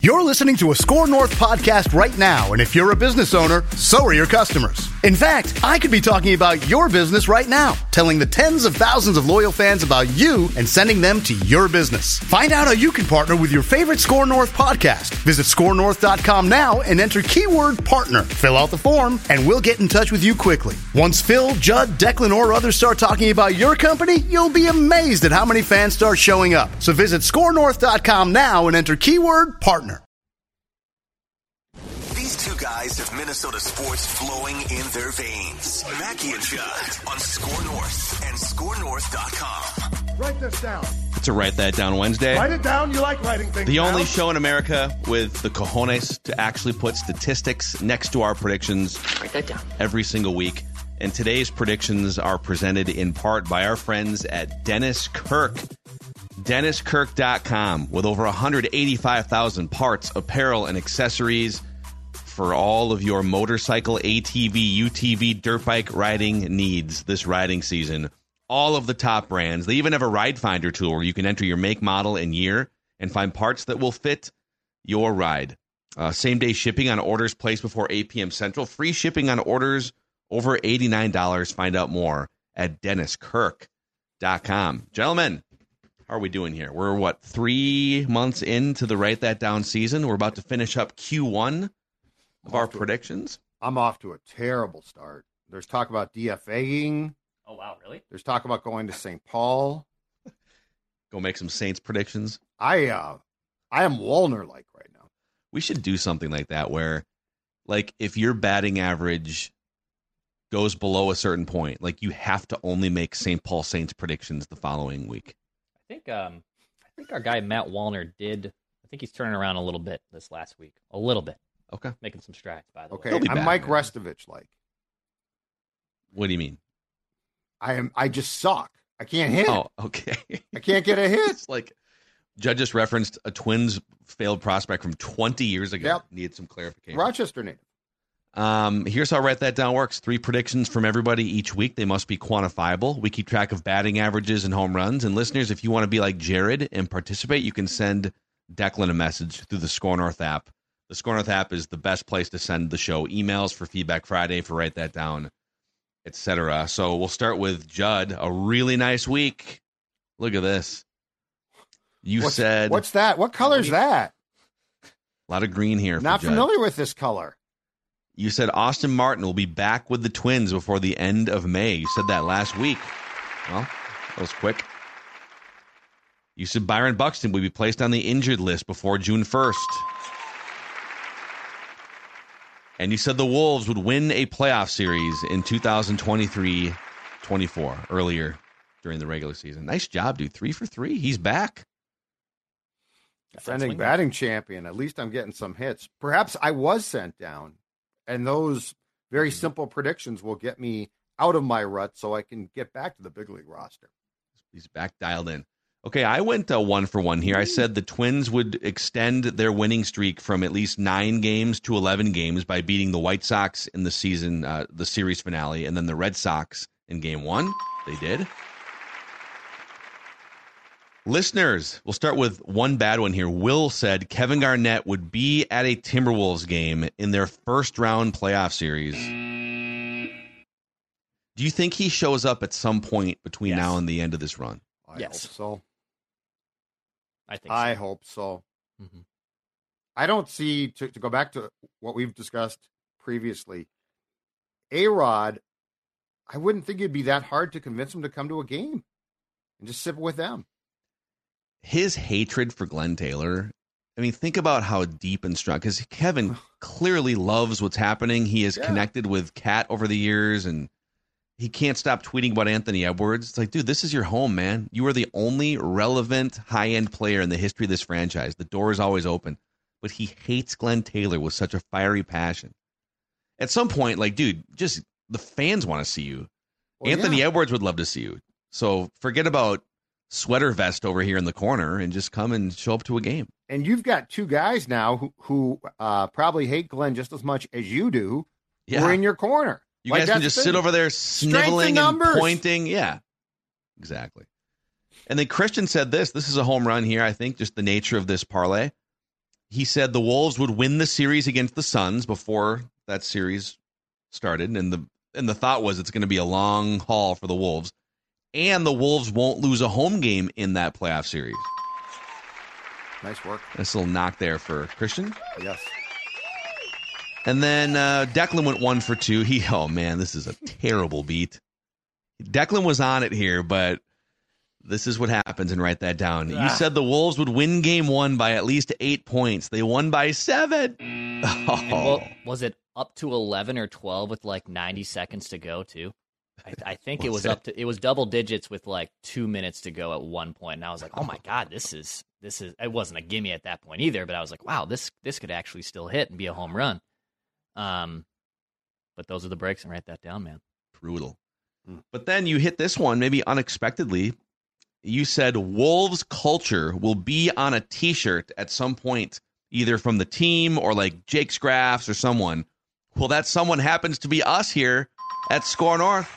You're listening to a Score North podcast right now, and if you're a business owner, so are your customers. In fact, I could be talking about your business right now, telling the tens of thousands of loyal fans about you and sending them to your business. Find out how you can partner with your favorite Score North podcast. Visit scorenorth.com now and enter keyword partner. Fill out the form, and we'll get in touch with you quickly. Once Phil, Judd, Declan, or others start talking about your company, you'll be amazed at how many fans start showing up. So visit scorenorth.com now and enter keyword partner. These two guys have Minnesota sports flowing in their veins. Mackie and Judd on Score North and scorenorth.com. Write this down. To Write That Down Wednesday. Write it down. You like writing things The down. only show in America with the cojones to actually put statistics next to our predictions. Write that down. Every single week. And today's predictions are presented in part by our friends at Dennis Kirk. DennisKirk.com with over 185,000 parts, apparel, and accessories for all of your motorcycle, ATV, UTV, dirt bike riding needs this riding season. All of the top brands. They even have a ride finder tool where you can enter your make, model, and year and find parts that will fit your ride. Same-day shipping on orders placed before 8 p.m. Central. Free shipping on orders over $89. Find out more at DennisKirk.com. Gentlemen, how are we doing here? We're, 3 months into the Write That Down season. We're about to finish up Q1 of our predictions. I'm off to a terrible start. There's talk about DFAing. Oh, wow, really? There's talk about going to St. Paul. Go make some Saints predictions. I am Wallner-like right now. We should do something like that where, like, if your batting average goes below a certain point, like, you have to only make St. Paul Saints predictions the following week. I think our guy Matt Wallner did. I think he's turning around a little bit this last week. A little bit. Okay. Making some strides, by the Okay, way. I'm Mike Restovich-like. What do you mean? I just suck. I can't hit. Oh, okay. I can't get a hit. It's like Judd just referenced a Twins failed prospect from 20 years ago. Yep. Needed some clarification. Rochester native. Here's how Write That Down works. 3 predictions from everybody each week. They must be quantifiable. We keep track of batting averages and home runs. And listeners, if you want to be like Jared and participate, you can send Declan a message through the Score North app. The Score North app is the best place to send the show emails for Feedback Friday, for Write That Down, etc. So we'll start with Judd. A really nice week. Look at this. What's that? What color's that? A lot of green here. Not for Judd. familiar with this color. You said Austin Martin will be back with the Twins before the end of May. You said that last week. Well, that was quick. You said Byron Buxton will be placed on the injured list before June 1st. And you said the Wolves would win a playoff series in 2023-24, earlier during the regular season. Nice job, dude. 3 for 3. He's back. Defending batting champion. At least I'm getting some hits. Perhaps I was sent down, and those very simple predictions will get me out of my rut so I can get back to the big league roster. He's back dialed in. Okay, I went 1 for 1 here. I said the Twins would extend their winning streak from at least 9 games to 11 games by beating the White Sox in the season, the series finale, and then the Red Sox in Game 1. They did. Listeners, we'll start with one bad one here. Will said Kevin Garnett would be at a Timberwolves game in their first-round playoff series. Do you think he shows up at some point between now and the end of this run? I hope so. I hope so. Mm-hmm. I don't see, to go back to what we've discussed previously, A-Rod, I wouldn't think it'd be that hard to convince him to come to a game and just sit with them. His hatred for Glenn Taylor, I mean, think about how deep and strong, because Kevin clearly loves what's happening. He has connected with Kat over the years, and he can't stop tweeting about Anthony Edwards. It's like, dude, this is your home, man. You are the only relevant high-end player in the history of this franchise. The door is always open. But he hates Glenn Taylor with such a fiery passion. At some point, like, dude, just the fans want to see you. Well, Anthony Edwards would love to see you. So forget about sweater vest over here in the corner and just come and show up to a game. And you've got 2 guys now who probably hate Glenn just as much as you do. Yeah. Who are in your corner. You guys can just sit over there sniveling and pointing. Yeah, exactly. And then Christian said this is a home run here, I think, just the nature of this parlay. he said the Wolves would win the series against the Suns before that series started, and the thought was it's going to be a long haul for the Wolves, and the Wolves won't lose a home game in that playoff series. Nice work. Nice little knock there for Christian. Yes. And then Declan went 1 for 2. Oh man, this is a terrible beat. Declan was on it here, but this is what happens, and write that down. You said the Wolves would win game 1 by at least 8 points. They won by 7. Oh. Well, was it up to 11 or 12 with like 90 seconds to go too? I think it was it was double digits with like 2 minutes to go at one point, and I was like, oh my God, this is it wasn't a gimme at that point either, but I was like, wow, this could actually still hit and be a home run. But those are the breaks, and write that down, man. Brutal. But then you hit this one maybe unexpectedly. You said Wolves culture will be on a T-shirt at some point, either from the team or like Jake Scraffs or someone. Well, that someone happens to be us here at Score North.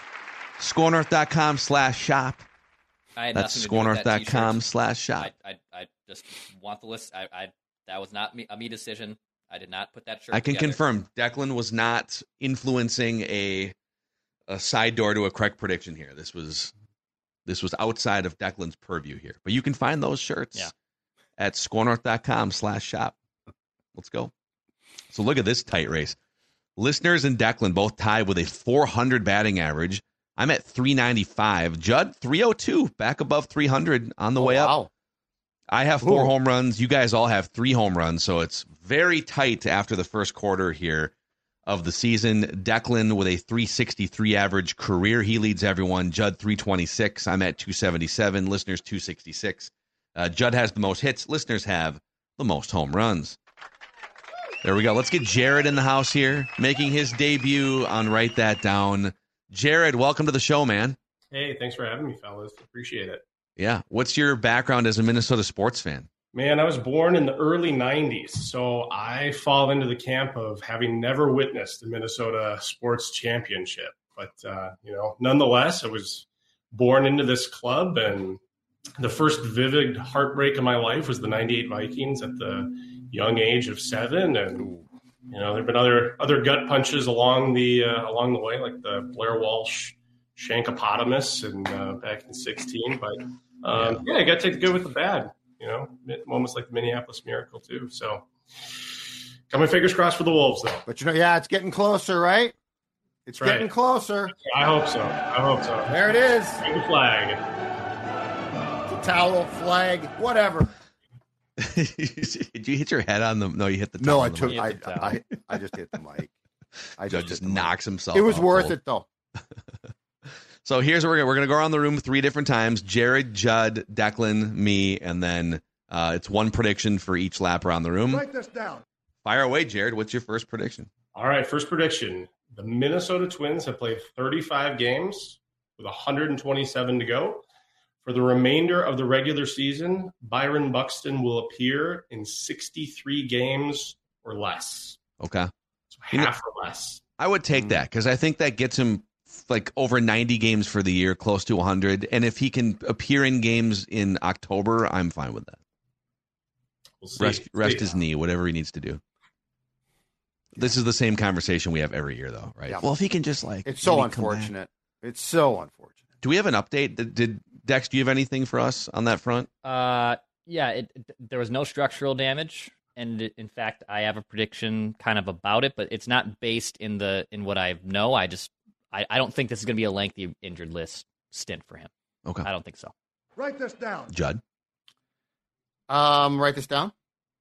ScoreNorth.com/shop. That's ScoreNorth.com/shop. I just want the list. That was not a me decision. I did not put that shirt I can together. confirm Declan was not influencing a side door to a correct prediction here. This was outside of Declan's purview here. But you can find those shirts at ScoreNorth.com/shop. Let's go. So look at this tight race. Listeners and Declan both tied with a 400 batting average. I'm at 395. Judd, 302, back above 300 on the way up. I have 4 home runs. You guys all have 3 home runs, so it's very tight after the first quarter here of the season. Declan with a 363 average career. He leads everyone. Judd, 326. I'm at 277. Listeners, 266. Judd has the most hits. Listeners have the most home runs. There we go. Let's get Jared in the house here, making his debut on Write That Down. Jared, welcome to the show, man. Hey, thanks for having me, fellas. Appreciate it. Yeah. What's your background as a Minnesota sports fan? Man, I was born in the early 90s, so I fall into the camp of having never witnessed a Minnesota sports championship. But, nonetheless, I was born into this club, and the first vivid heartbreak of my life was the 98 Vikings at the young age of 7. And, there have been other gut punches along the way, like the Blair Walsh Shankopotamus and back in 16. But, I got to take the good with the bad. Moments like the Minneapolis Miracle too. So, got my fingers crossed for the Wolves, though. But it's getting closer, right? It's getting closer. I hope so. There it is. The flag. The towel, flag, whatever. Did you hit your head on the? No, you hit the. No, I took. I just hit the mic. Joe just knocks himself. It was worth it though. So here's what we're gonna go around the room 3 different times. Jared, Judd, Declan, me, and then it's one prediction for each lap around the room. Write this down. Fire away, Jared. What's your first prediction? All right, first prediction. The Minnesota Twins have played 35 games with 127 to go. For the remainder of the regular season, Byron Buxton will appear in 63 games or less. Okay. So half or less. I would take that because I think that gets him like over 90 games for the year, close to 100. And if he can appear in games in October, I'm fine with that. We'll see. Rest his knee, whatever he needs to do. This is the same conversation we have every year, though, right? Yeah. Well, if he can just it's so unfortunate. It's so unfortunate. Do we have an update? Did Dex? Do you have anything for us on that front? There was no structural damage, and in fact, I have a prediction kind of about it, but it's not based in what I know. I don't think this is going to be a lengthy injured list stint for him. Okay, I don't think so. Write this down, Judd. Write this down.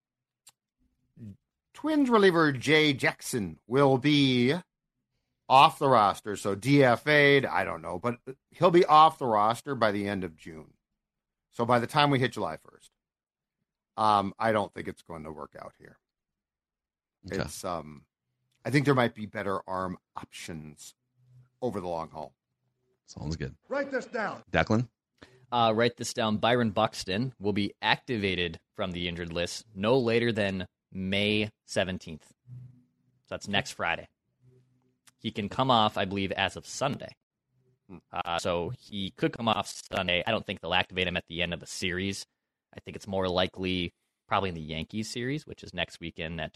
Twins reliever Jay Jackson will be off the roster, so DFA'd, I don't know, but he'll be off the roster by the end of June. So by the time we hit July 1st, I don't think it's going to work out here. Okay. It's I think there might be better arm options over the long haul. Sounds good. Write this down. Declan? Write this down. Byron Buxton will be activated from the injured list no later than May 17th. So that's next Friday. He can come off, I believe, as of Sunday. So he could come off Sunday. I don't think they'll activate him at the end of the series. I think it's more likely probably in the Yankees series, which is next week at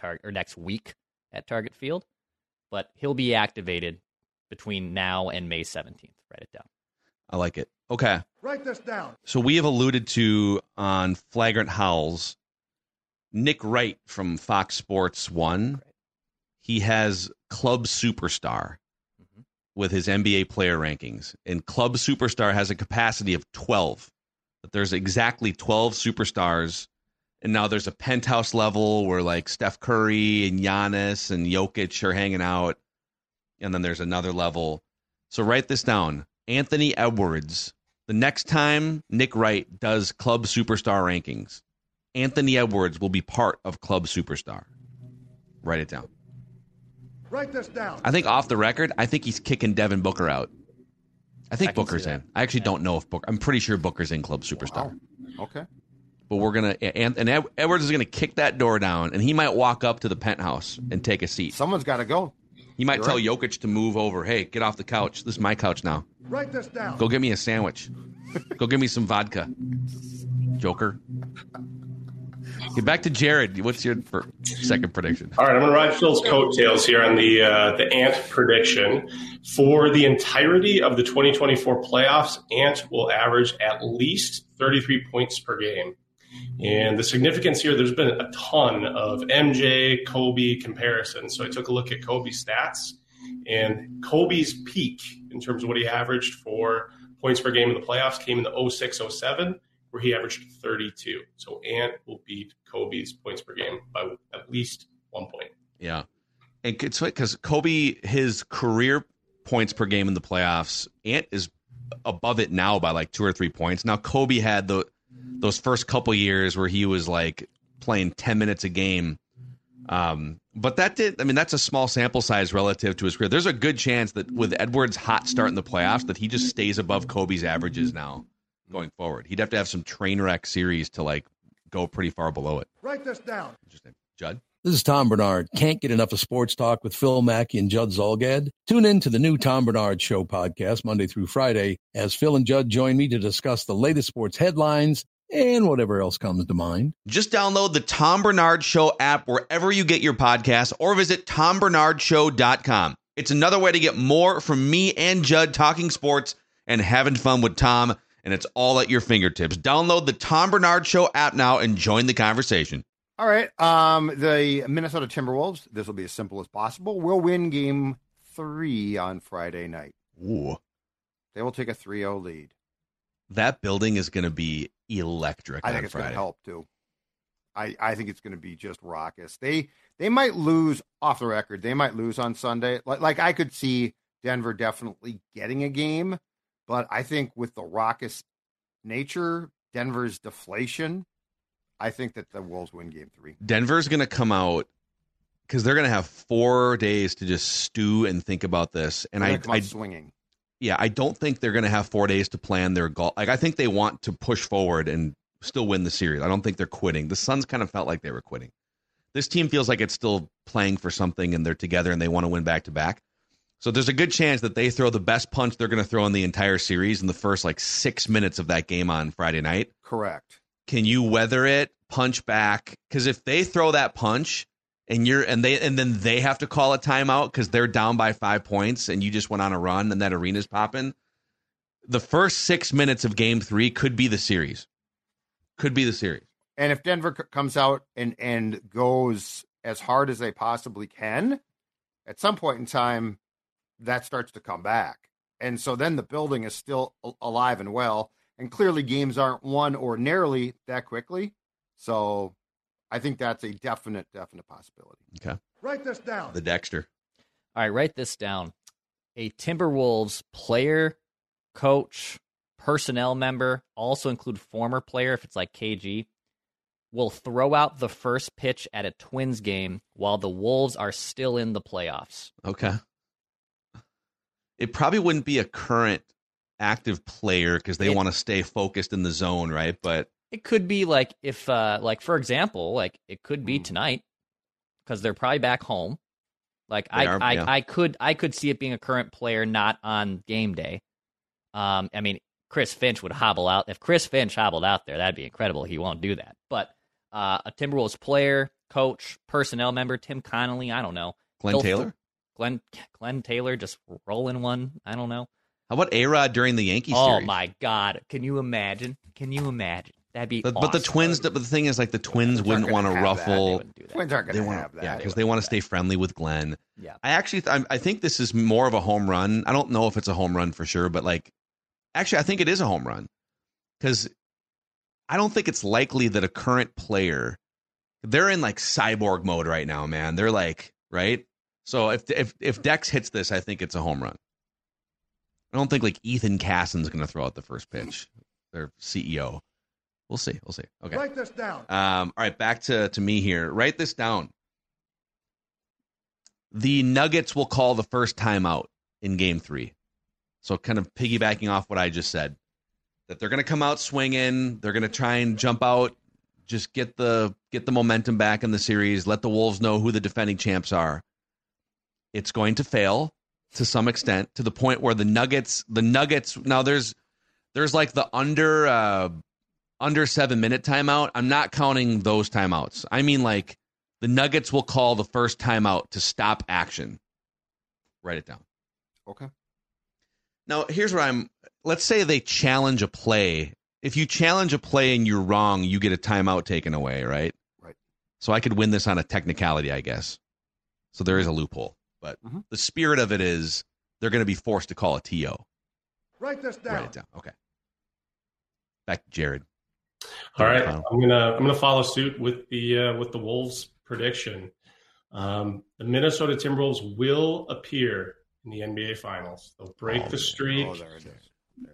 Target Field. But he'll be activated between now and May 17th. Write it down. I like it. Okay. Write this down. So we have alluded to on Flagrant Howls, Nick Wright from Fox Sports 1. He has Club Superstar with his NBA player rankings. And Club Superstar has a capacity of 12. But there's exactly 12 superstars. And now there's a penthouse level where like Steph Curry and Giannis and Jokic are hanging out. And then there's another level. So write this down. Anthony Edwards. The next time Nick Wright does Club Superstar rankings, Anthony Edwards will be part of Club Superstar. Write it down. Write this down. I think off the record, I think he's kicking Devin Booker out. I think can Booker's see that. in. I actually don't know if Booker. I'm pretty sure Booker's in Club Superstar. Wow. Okay. But we're gonna and Edwards is gonna kick that door down, and he might walk up to the penthouse and take a seat. Someone's got to go. He might You're tell right. Jokic to move over. Hey, get off the couch. This is my couch now. Write this down. Go get me a sandwich. Go get me some vodka. Joker. Get back to Jared. What's your second prediction? All right, I'm going to ride Phil's coattails here on the Ant prediction. For the entirety of the 2024 playoffs, Ant will average at least 33 points per game. And the significance here, there's been a ton of MJ, Kobe comparisons. So I took a look at Kobe's stats, and Kobe's peak in terms of what he averaged for points per game in the playoffs came in the 06-07, where he averaged 32. So Ant will beat Kobe's points per game by at least 1 point. Yeah. And it's because Kobe, his career points per game in the playoffs, Ant is above it now by like 2 or 3 points. Now, Kobe had those first couple years where he was like playing 10 minutes a game. But that's a small sample size relative to his career. There's a good chance that with Edwards' hot start in the playoffs that he just stays above Kobe's averages now going forward. He'd have to have some train wreck series to like go pretty far below it. Write this down. Interesting. Judd? This is Tom Bernard. Can't get enough of Sports Talk with Phil Mackey and Judd Zolgad? Tune in to the new Tom Bernard Show podcast Monday through Friday as Phil and Judd join me to discuss the latest sports headlines and whatever else comes to mind. Just download the Tom Bernard Show app wherever you get your podcasts or visit tombernardshow.com. It's another way to get more from me and Judd talking sports and having fun with Tom, and it's all at your fingertips. Download the Tom Bernard Show app now and join the conversation. All right. The Minnesota Timberwolves, this will be as simple as possible, will win game 3 on Friday night. Ooh. They will take a 3-0 lead. That building is going to be electric. I think it's going to help, too. I think it's going to be just raucous. They might lose off the record. They might lose on Sunday. Like I could see Denver definitely getting a game, but I think with the raucous nature, Denver's deflation, I think that the Wolves win game 3. Denver's going to come out because they're going to have 4 days to just stew and think about this. And I swinging. Yeah, I don't think they're going to have 4 days to plan their goal. Like, I think they want to push forward and still win the series. I don't think they're quitting. The Suns kind of felt like they were quitting. This team feels like it's still playing for something, and they're together, and they want to win back-to-back. So there's a good chance that they throw the best punch they're going to throw in the entire series in the first, 6 minutes of that game on Friday night. Correct. Can you weather it, punch back? Because if they throw that punch and then they have to call a timeout because they're down by 5 points and you just went on a run and that arena's popping, the first 6 minutes of game 3 could be the series. Could be the series. And if Denver comes out and goes as hard as they possibly can, at some point in time, that starts to come back. And so then the building is still alive and well. And clearly games aren't won ordinarily that quickly. So I think that's a definite possibility. Okay. Write this down. The Dexter. All right, write this down. A Timberwolves player, coach, personnel member, also include former player if it's like KG, will throw out the first pitch at a Twins game while the Wolves are still in the playoffs. Okay. It probably wouldn't be a current active player because they want to stay focused in the zone, right? But it could be like if, for example, it could be tonight because they're probably back home. I could see it being a current player not on game day. Chris Finch would hobble out. If Chris Finch hobbled out there, that'd be incredible. He won't do that. But a Timberwolves player, coach, personnel member, Tim Connolly. I don't know. Glenn Taylor? Glenn Taylor just rolling one. I don't know. How about A-Rod during the Yankees series? series? My God. Can you imagine? That'd be awesome. But the Twins, but the thing is, like, the Twins wouldn't want to ruffle. Twins aren't going to have that. Yeah, because they want to stay friendly with Glenn. Yeah. I think this is more of a home run. I don't know if it's a home run for sure, but I think it is a home run because I don't think it's likely that a current player, they're in like cyborg mode right now, man. They're like, right? So if Dex hits this, I think it's a home run. I don't think like Ethan Cassen's going to throw out the first pitch. Their CEO. We'll see. Okay. Write this down. All right, back to me here. Write this down. The Nuggets will call the first timeout in Game 3. So kind of piggybacking off what I just said, that they're going to come out swinging. They're going to try and jump out, just get the momentum back in the series. Let the Wolves know who the defending champs are. It's going to fail to some extent, to the point where the Nuggets. Now there's like the under 7 minute timeout. I'm not counting those timeouts. I mean, like, the Nuggets will call the first timeout to stop action. Write it down. Okay. Now, here's where let's say they challenge a play. If you challenge a play and you're wrong, you get a timeout taken away, right? Right. So I could win this on a technicality, I guess. So there is a loophole. But the spirit of it is they're going to be forced to call a TO. Write this down. Write it down. Okay. Back to Jared. All right, I'm gonna follow suit with the Wolves prediction. The Minnesota Timberwolves will appear in the NBA Finals. They'll break the streak. Oh, there it is.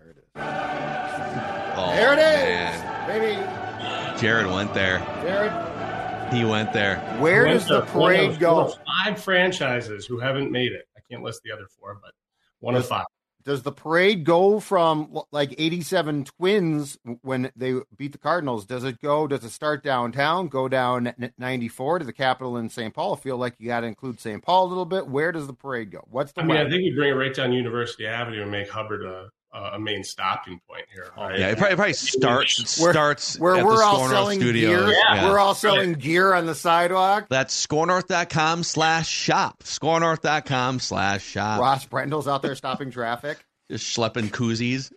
There it is, baby. Jared went there. He went there. Where does the parade go? 5 franchises who haven't made it. I can't list the other 4, but one of 5. Does the parade go from like 87 Twins when they beat the Cardinals? Does it start downtown, go down 94 to the Capitol in St. Paul? I feel like you got to include St. Paul a little bit. Where does the parade go? What's the I think you bring it right down University Avenue and make Hubbard a main stopping point here. Right? Yeah, it probably starts where at we're the all Score selling North studio. gear. Yeah. We're all selling gear on the sidewalk. That's scorenorth.com/shop. Scorenorth.com/shop. Ross Brendel's out there stopping traffic. Just schlepping koozies.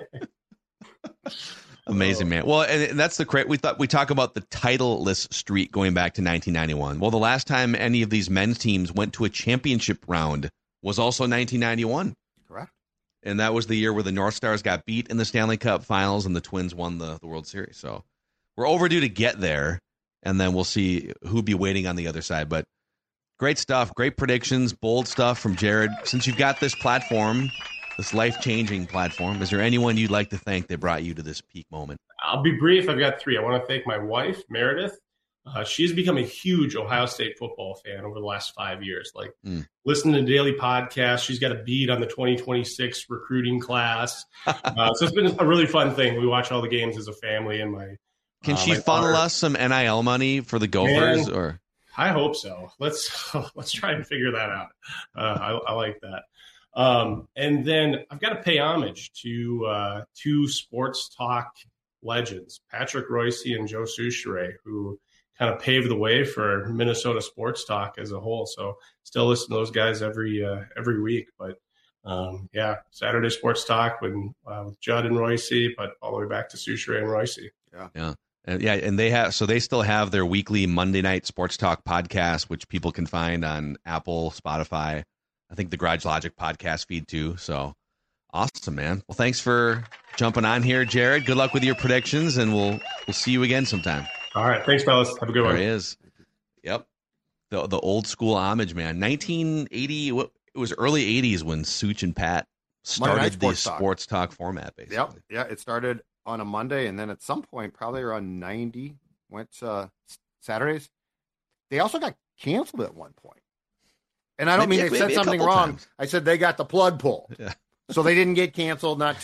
Amazing, man. Well, and that's we talk about the titleless streak going back to 1991. Well, the last time any of these men's teams went to a championship round was also 1991. Correct. And that was the year where the North Stars got beat in the Stanley Cup Finals and the Twins won the World Series. So we're overdue to get there, and then we'll see who'll be waiting on the other side. But great stuff, great predictions, bold stuff from Jared. Since you've got this platform, this life-changing platform, is there anyone you'd like to thank that brought you to this peak moment? I'll be brief. I've got 3. I want to thank my wife, Meredith. She's become a huge Ohio State football fan over the last 5 years. Listening to daily podcasts. She's got a beat on the 2026 recruiting class. So it's been a really fun thing. We watch all the games as a family. And can she funnel us some NIL money for the Gophers? Or I hope so. Let's try and figure that out. I like that. And then I've got to pay homage to 2 sports talk legends, Patrick Royce and Joe Soucheray, who kind of paved the way for Minnesota sports talk as a whole. So still listen to those guys every week. But Saturday sports talk with Judd and Royce, but all the way back to Soucheray and Royce. Yeah. And they still have their weekly Monday night sports talk podcast, which people can find on Apple, Spotify. I think the Garage Logic podcast feed too. So awesome, man. Well, thanks for jumping on here, Jared. Good luck with your predictions, and we'll see you again sometime. All right. Thanks, fellas. Have a good one. There he is. Yep. The old school homage, man. 1980, it was early 80s when Such and Pat started the sports talk format, basically. Yep. Yeah, it started on a Monday, and then at some point, probably around 90, went Saturdays. They also got canceled at one point. And I don't mean they said something wrong. Times. I said they got the plug pulled. Yeah. So they didn't get canceled, not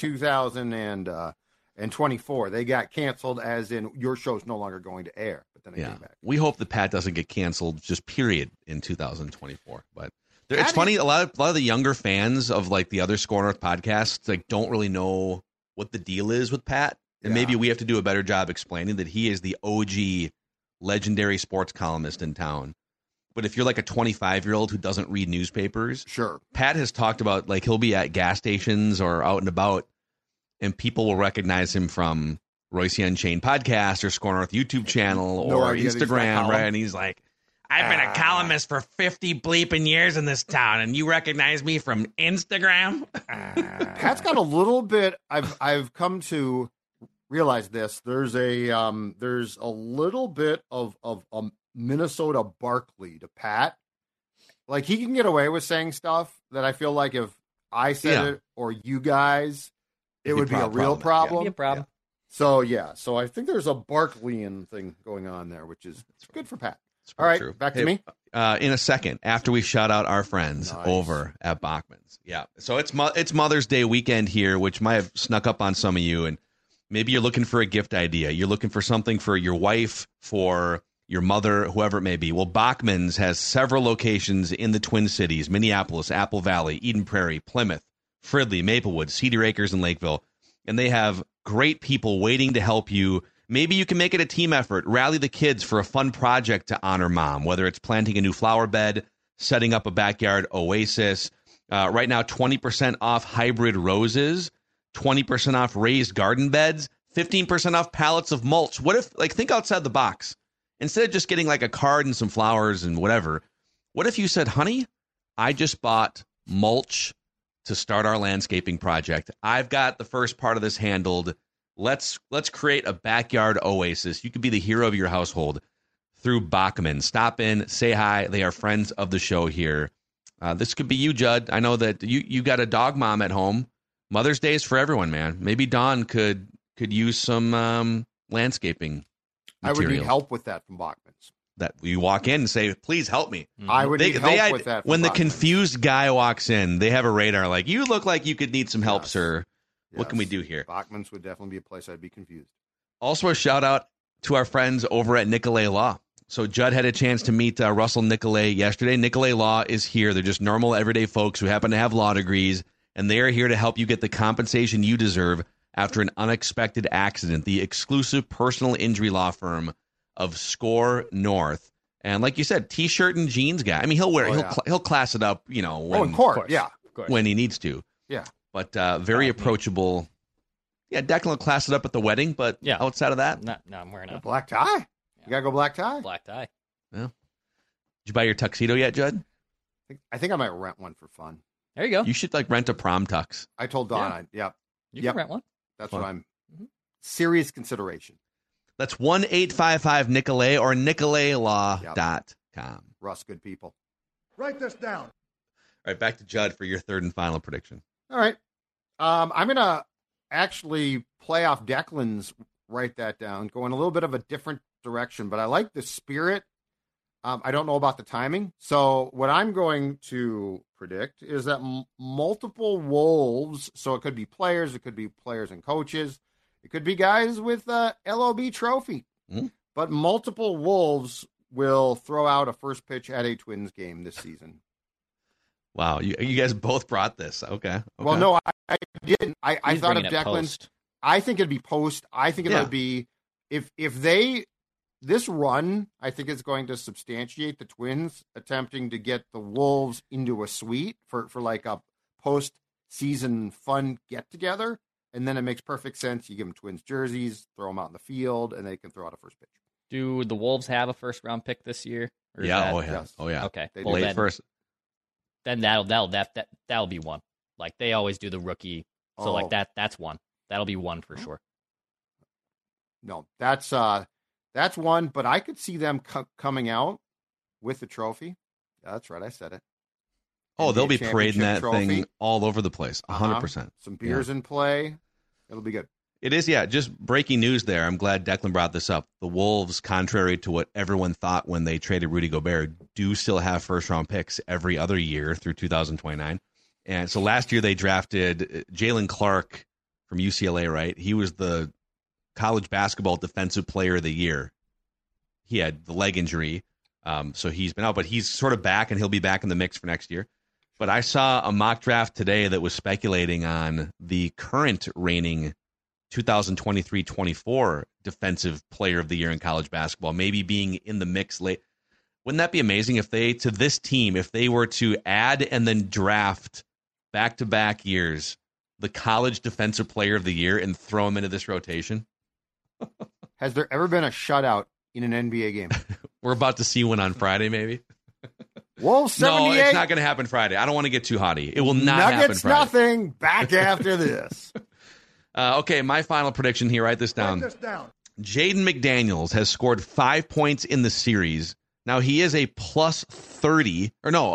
2024. They got canceled as in your show's no longer going to air. But then it came back. We hope that Pat doesn't get canceled, just period, in 2024. But it's funny, a lot of the younger fans of like the other Score North podcasts like don't really know what the deal is with Pat. And maybe we have to do a better job explaining that he is the OG legendary sports columnist in town. But if you're like a 25-year-old who doesn't read newspapers, Sure. Pat has talked about, like, he'll be at gas stations or out and about, and people will recognize him from Royce Unchained podcast or Score North YouTube channel No or idea that he's got a Instagram, column. right? And he's like, I've been a columnist for 50 bleeping years in this town, and you recognize me from Instagram? Pat's got a little bit. I've come to realize this. There's a little bit of Minnesota Barkley to Pat. Like, he can get away with saying stuff that I feel like if I said it or you guys, it would be a real problem. It'd be a problem. So I think there's a Barkleyan thing going on there, which is good for Pat. All right, True. back to me. In a second, after we shout out our friends over at Bachman's. Yeah. So it's Mother's Day weekend here, which might have snuck up on some of you. And maybe you're looking for a gift idea. You're looking for something for your wife, for your mother, whoever it may be. Well, Bachman's has several locations in the Twin Cities: Minneapolis, Apple Valley, Eden Prairie, Plymouth, Fridley, Maplewood, Cedar Acres, and Lakeville. And they have great people waiting to help you. Maybe you can make it a team effort. Rally the kids for a fun project to honor mom, whether it's planting a new flower bed, setting up a backyard oasis. Right now, 20% off hybrid roses, 20% off raised garden beds, 15% off pallets of mulch. What if, like, think outside the box. Instead of just getting like a card and some flowers and whatever, what if you said, honey, I just bought mulch to start our landscaping project. I've got the first part of this handled. Let's create a backyard oasis. You could be the hero of your household through Bachman. Stop in, say hi. They are friends of the show here. This could be you, Judd. I know that you got a dog mom at home. Mother's Day is for everyone, man. Maybe Dawn could use some landscaping material. I would need help with that from Bachman's. That you walk in and say, please help me. I would need help with that. When the confused guy walks in, they have a radar like, you look like you could need some help, sir. What can we do here? Bachman's would definitely be a place I'd be confused. Also, a shout out to our friends over at Nicolay Law. So Judd had a chance to meet Russell Nicolay yesterday. Nicolay Law is here. They're just normal, everyday folks who happen to have law degrees, and they are here to help you get the compensation you deserve after an unexpected accident. The exclusive personal injury law firm of Score North. And like you said, T-shirt and jeans guy. I mean, he'll class it up, when, of course. when he needs to. Yeah. But very approachable. Yeah, Declan will class it up at the wedding, but outside of that. No, I'm wearing a black tie. You got to go black tie. Black tie. Yeah. Did you buy your tuxedo yet, Judd? I think I might rent one for fun. There you go. You should rent a prom tux. I told Dawn. You can rent one. That's what I'm. Serious consideration. That's 1-855-NICOLAY or nicolaylaw.com. Russ, good people. Write this down. All right, back to Judd for your third and final prediction. All right. I'm going to actually play off Declan's, write that down, go in a little bit of a different direction, but I like the spirit. I don't know about the timing. So what I'm going to predict is that multiple Wolves, so it could be players and coaches, it could be guys with a LOB trophy, but multiple Wolves will throw out a first pitch at a Twins game this season. Wow, you guys both brought this. Okay. Well, no, I didn't. I thought of Declan's. I think it'd be post. I think it would be if this run, I think it's going to substantiate the Twins attempting to get the Wolves into a suite for like a post-season fun get-together, and then it makes perfect sense. You give them Twins jerseys, throw them out in the field, and they can throw out a first pitch. Do the Wolves have a first-round pick this year? Yeah. Yes. Oh, yeah. Okay. They Well, do. then, first. Then that'll be one. Like, they always do the rookie. So, like, that's one. That'll be one for sure. No, that's one, but I could see them coming out with the trophy. Yeah, that's right, I said it. Oh, NBA they'll be parading that trophy. thing all over the place. 100%. Some beers in play. It'll be good. It is, yeah. Just breaking news there. I'm glad Declan brought this up. The Wolves, contrary to what everyone thought when they traded Rudy Gobert, do still have first-round picks every other year through 2029. And so last year they drafted Jalen Clark from UCLA, right? He was the college basketball defensive player of the year. He had the leg injury, so he's been out, but he's sort of back, and he'll be back in the mix for next year. But I saw a mock draft today that was speculating on the current reigning 2023-24 Defensive Player of the Year in college basketball, maybe being in the mix late. Wouldn't that be amazing if this team, if they were to add and then draft back-to-back years the college Defensive Player of the Year and throw them into this rotation? Has there ever been a shutout in an NBA game? We're about to see one on Friday, maybe. Wolves 78. No, it's not going to happen Friday. I don't want to get too haughty. It will not happen Nuggets Friday. nothing. Back after this. Okay, my final prediction here. Write this down. Jaden McDaniels has scored 5 points in the series. Now, he is a plus 40,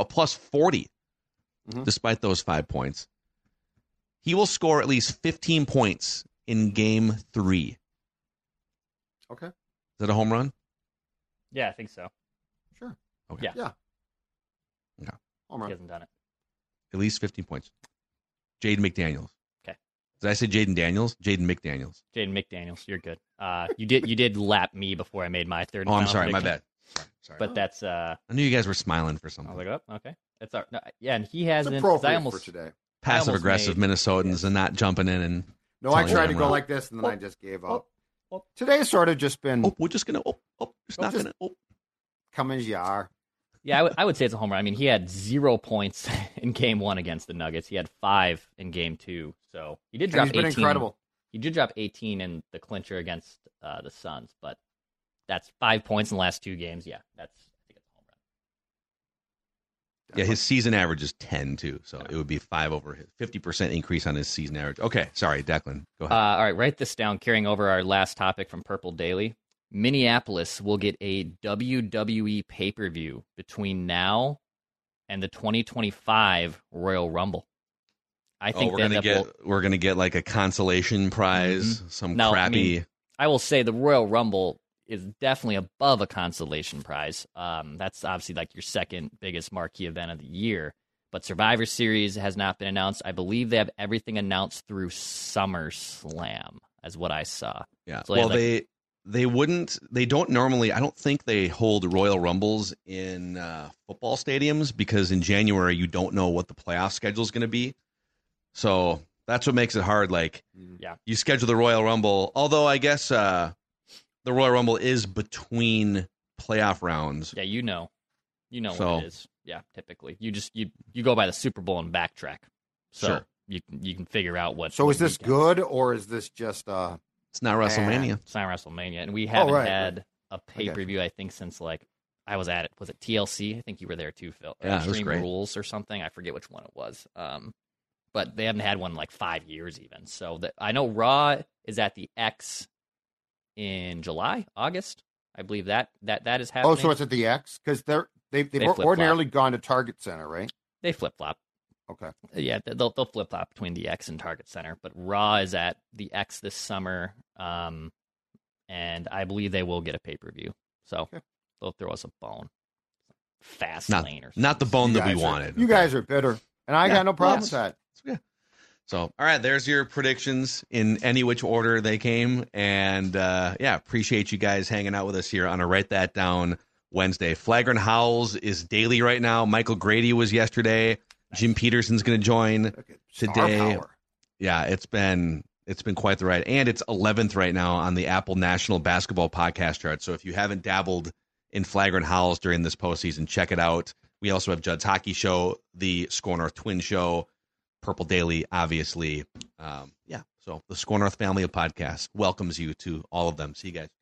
despite those 5 points. He will score at least 15 points in game 3. Okay. Is that a home run? Yeah, I think so. Sure. Okay. Yeah. Okay. Home run. He hasn't done it. At least 15 points. Jaden McDaniels. Okay. Did I say Jaden Daniels? Jaden McDaniels. Jaden McDaniels, you're good. You did lap me before I made my third. Oh, I'm final sorry. My prediction. bad. Sorry. But that's I knew you guys were smiling for I something. was like, oh, okay. That's no, yeah, and he It's hasn't. 'cause appropriate I almost for today. Passive aggressive Minnesotans and not jumping in and. No, I telling tried you to I'm go wrong. like this, and then I just gave up. Today's sort of just been Oh, we're just gonna. It's not just- gonna. Oh. come as you are. Yeah, I would say it's a home run. I mean, he had 0 points in game 1 against the Nuggets. He had 5 in game 2. So he did And drop he's been 18. incredible. He did drop 18 in the clincher against the Suns, but that's 5 points in the last 2 games. Yeah, I think it's a home run. Yeah, his season average is 10 too, so it would be 5 over his 50% increase on his season average. Okay, sorry, Declan, go ahead. All right, write this down. Carrying over our last topic from Purple Daily, Minneapolis will get a WWE pay-per-view between now and the 2025 Royal Rumble. I think we're gonna get like a consolation prize, some Now, crappy. I will say the Royal Rumble is definitely above a consolation prize. That's obviously like your second biggest marquee event of the year. But Survivor Series has not been announced. I believe they have everything announced through SummerSlam, as what I saw. Yeah. So Well, they wouldn't. They don't normally. I don't think they hold Royal Rumbles in football stadiums because in January you don't know what the playoff schedule is going to be. So that's what makes it hard. Like, Yeah. you schedule the Royal Rumble. Although I guess the Royal Rumble is between playoff rounds. Yeah, you know So- what it is. Yeah, typically you just you go by the Super Bowl and backtrack, so Sure. you can figure out what. So what is this weekend. good, or is this just It's not WrestleMania. It's not WrestleMania, and we haven't right, had a pay per view. I think since like I was at it. Was it TLC? I think you were there too, Phil. Or Yeah, it was Extreme great. Rules or something. I forget which one it was. But they haven't had one in like 5 years even. So I know Raw is at the X in July, August. I believe that is happening. Oh, so it's at the X? Because they've flip-flop. ordinarily gone to Target Center, right? They flip flop. Okay. Yeah, they'll flip flop between the X and Target Center, but Raw is at the X this summer, and I believe they will get a pay per view. So they'll throw us a bone, fast lane or something. Not the bone that we guys wanted. You guys are bitter, and I got no problem with yes. that. Yeah. So, all right, there's your predictions in any which order they came. And, appreciate you guys hanging out with us here on a Write That Down Wednesday. Flagrant Howls is daily right now. Michael Grady was yesterday. Jim Peterson's going to join Star today. power. Yeah, it's been quite the ride. And it's 11th right now on the Apple National Basketball Podcast chart. So if you haven't dabbled in Flagrant Howls during this postseason, check it out. We also have Judd's Hockey Show, the Score North Twin Show, Purple Daily, obviously. So the Score North family of podcasts welcomes you to all of them. See you guys.